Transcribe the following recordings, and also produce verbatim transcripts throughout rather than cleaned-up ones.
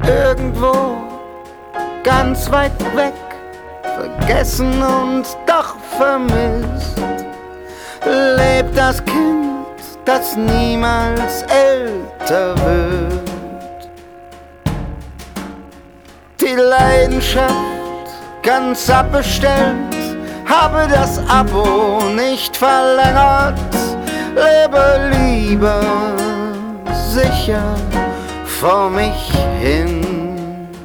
irgendwo ganz weit weg, vergessen und doch vermisst, lebt das Kind, das niemals älter wird. Die Leidenschaft ganz abbestellt, habe das Abo nicht verlängert, lebe lieber sicher vor mich hin.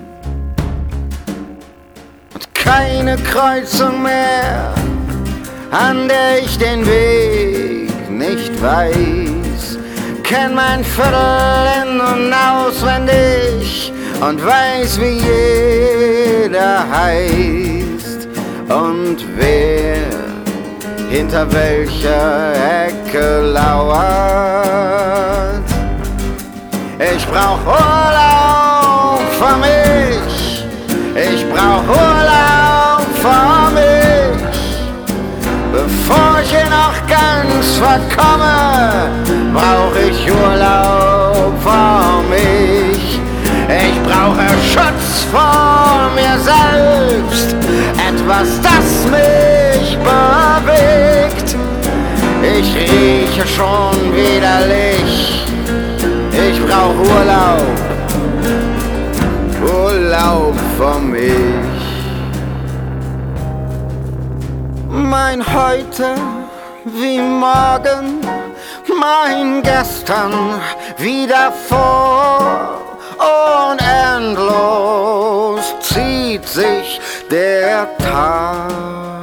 Und keine Kreuzung mehr, an der ich den Weg nicht weiß. Kenn mein Viertel in- und auswendig und weiß, wie jeder heißt und wer hinter welcher Ecke lauert. Ich brauch Urlaub für mich, ich brauch Urlaub für mich. Bevor ich hier noch ganz verkomme, brauch ich Urlaub für mich. Ich brauche Schutz vor mir selbst, etwas, das mich bewegt. Ich rieche schon widerlich, ich brauch Urlaub, Urlaub für mich. Mein Heute wie morgen, mein Gestern wie davor. Und endlos zieht sich der Tag.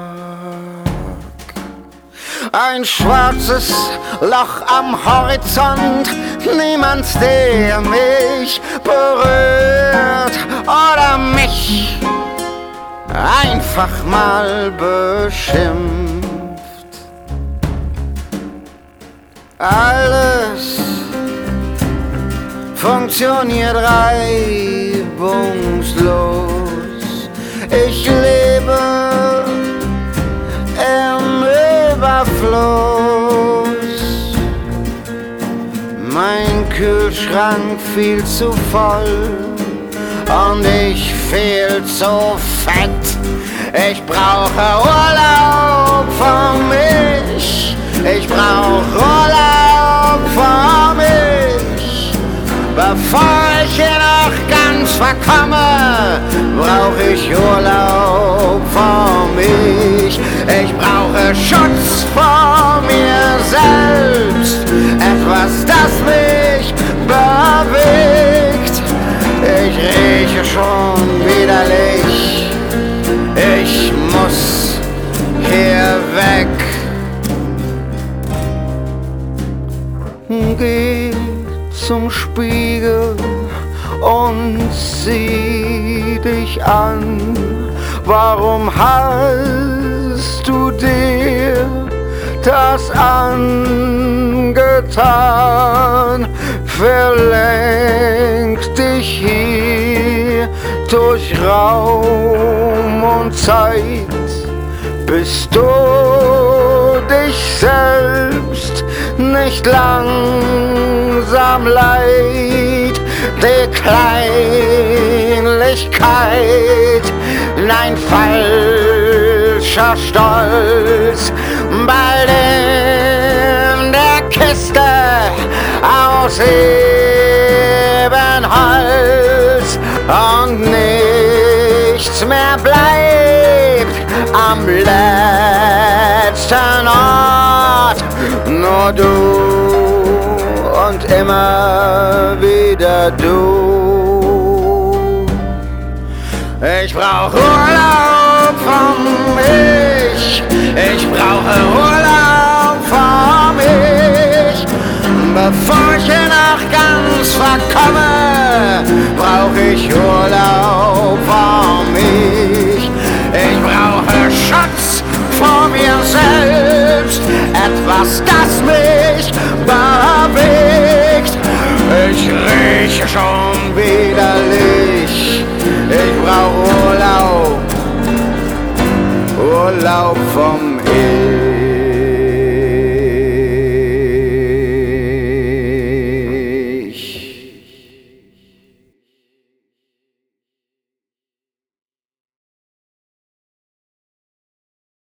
Ein schwarzes Loch am Horizont, niemand, der mich berührt oder mich einfach mal beschimpft. Alles funktioniert reibungslos. Ich lebe im Überfluss. Mein Kühlschrank viel zu voll und ich viel zu fett. Ich brauche Urlaub für mich. Ich brauch Urlaub für mich. Bevor ich hier noch ganz verkomme, brauch ich Urlaub für mich. Ich brauche Schutz vor mir selbst, etwas, das mich bewegt. Ich rieche schon widerlich, ich muss hier weg. Geh zum Spiegel und sieh dich an. Warum hast du dir das angetan? Verlenkt dich hier durch Raum und Zeit, bist du dich selbst nicht langsam leid, die Kleinlichkeit, nein, falscher Stolz, bald in der Kiste aus Ebenholz und nichts mehr bleibt am letzten Ort, nur du und immer wieder du. Ich brauch Urlaub für mich, ich brauche Urlaub für mich. Bevor ich hier noch ganz verkomme, brauch ich Urlaub für mich. Ich brauche Schutz vor mir selbst, etwas, das mich bewegt. Ich rieche schon widerlich, ich brauch Urlaub, Urlaub für